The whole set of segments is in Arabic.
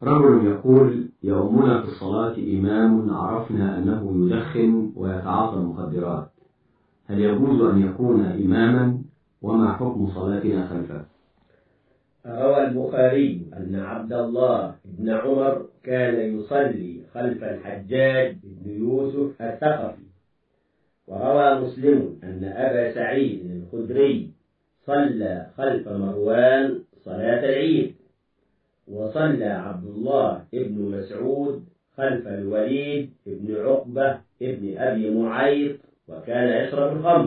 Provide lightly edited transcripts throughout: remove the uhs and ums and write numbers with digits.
رجل يقول: يؤمنا في الصلاة إمام عرفنا أنه يدخن ويتعاطى المخدرات، هل يجوز أن يكون إماما؟ وما حكم صلاتنا خلفه؟ روى البخاري أن عبد الله بن عمر كان يصلي خلف الحجاج بن يوسف الثقفي. وروى مسلم أن أبا سعيد الخدري صلى خلف مروان صلاة العيد. وصلى عبد الله بن مسعود خلف الوليد بن عقبة بن أبي معيط وكان يشرب الخمر.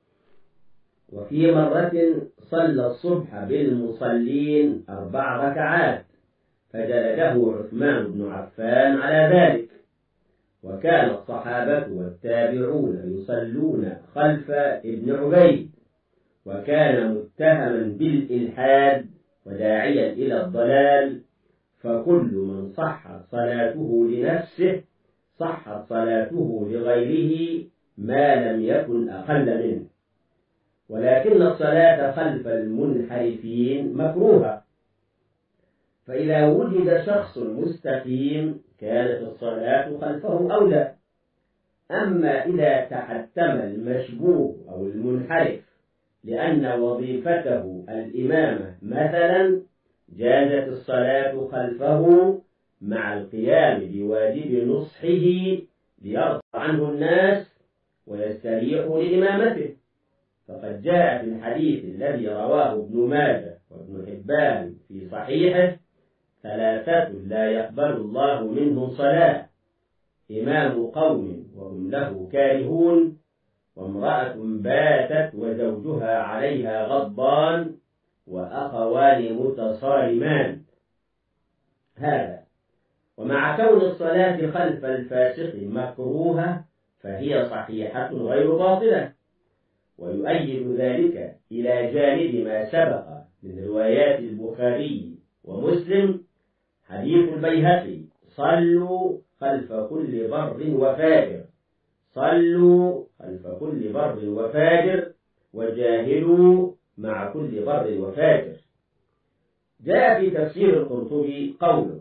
وفي مرة صلى الصبح بالمصلين 4 ركعات فجلده عثمان بن عفان على ذلك. وكان الصحابة والتابعون يصلون خلف ابن عبيد، وكان متهما بالإلحاد وداعيا إلى الضلال، فكل من صحت صلاته لنفسه صحت صلاته لغيره ما لم يكن أقل منه. ولكن الصلاة خلف المنحرفين مكروهة، فإذا وجد شخص مستقيم كانت الصلاة خلفه أولى. أما إذا تحتم المشبوه أو المنحرف لأن وظيفته الإمامة مثلا، جازت الصلاة خلفه مع القيام بواجب نصحه ليرضى عنه الناس ويستريحوا لإمامته. فقد جاء في الحديث الذي رواه ابن ماجه وابن حبان في صحيحه: 3 لا يقبل الله منهم صلاة: إمام قوم وهم له كارهون، وامرأة باتت وزوجها عليها غضبان، وأخوان متصارمان. هذا ومع كون الصلاة خلف الفاسق مكروهة فهي صحيحة غير باطلة. ويؤيد ذلك إلى جانب ما سبق من روايات البخاري ومسلم حديث البيهقي: صلوا خلف كل بر وفاجر، صلوا خلف كل بر وفاجر، وجاهلوا مع كل بر وفاجر. جاء في تفسير القرطبي قوله: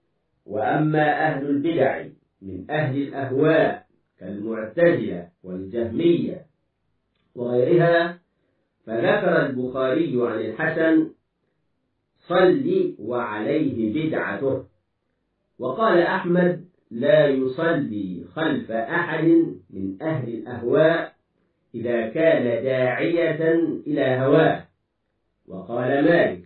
وأما أهل البدع من أهل الأهواء كالمعتزلة والجهمية وغيرها، فذكر البخاري عن الحسن: صل وعليه بدعته. وقال أحمد: لا يصلي خلف أحد من أهل الأهواء إذا كان داعية إلى هواه. وقال مالك: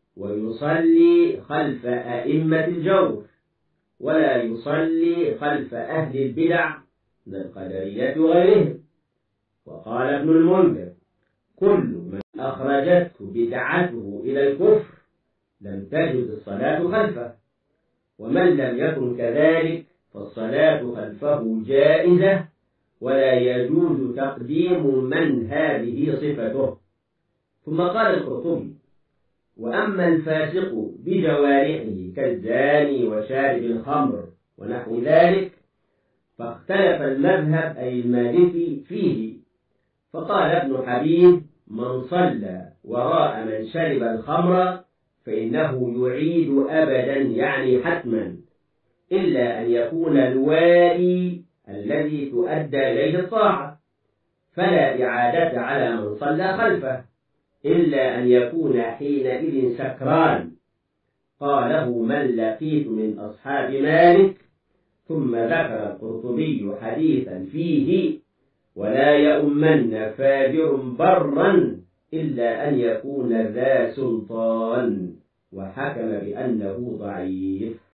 ويصلي خلف أئمة الجور، ولا يصلي خلف أهل البدع من القدرية وغيرهم. وقال ابن المنذر: كل من أخرجته بدعته إلى الكفر لم تجد الصلاة خلفه، ومن لم يكن كذلك فالصلاة خلفه جائزة، ولا يجوز تقديم من هذه صفته. ثم قال القرطبي: وأما الفاسق بجوارحه كالزاني وشارب الخمر ونحو ذلك فاختلف المذهب أي المالكي فيه. فقال ابن حبيب: من صلى وراء من شرب الخمر فإنه يعيد أبدا، يعني حتما، إلا أن يكون الوالي الذي تؤدى إليه الطاعة، فلا إعادة على من صلى خلفه إلا أن يكون حينئذ سكران. قاله من لقيت من أصحاب مالك. ثم ذكر القرطبي حديثا فيه: ولا يؤمن فاجر برا إلا أن يكون ذا سلطان، وحكم بأنه ضعيف.